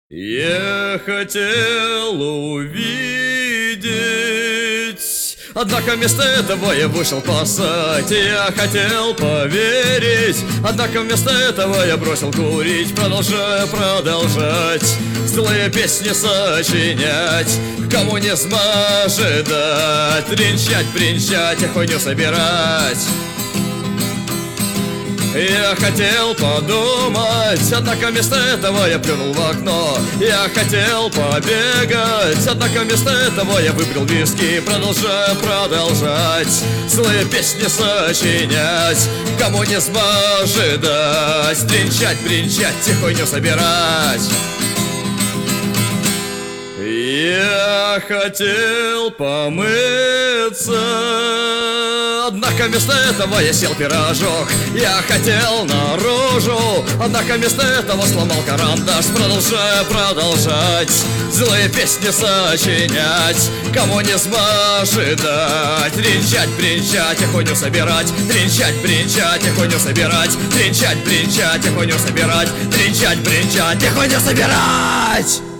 Я хотел увидеть, однако вместо этого я вышел пасать. Я хотел поверить, однако вместо этого я бросил курить. Продолжать злые песни сочинять. Коммунизм ожидать, тринчать и хуйню собирать. Я хотел подумать, однако вместо этого я плюнул в окно. Я хотел побегать, однако вместо этого я выпил виски. Продолжать злые песни сочинять. Коммунизм ожидать, тринчать и хуйню собирать. Я хотел помыться, однако вместо этого я съел пирожок. Я хотел наружу, однако вместо этого сломал карандаш. Продолжать злые песни сочинять. Коммунизм ожидать, тринчать и хуйню собирать. Тринчать и хуйню собирать. Тринчать и хуйню собирать. Тринчать и хуйню собирать.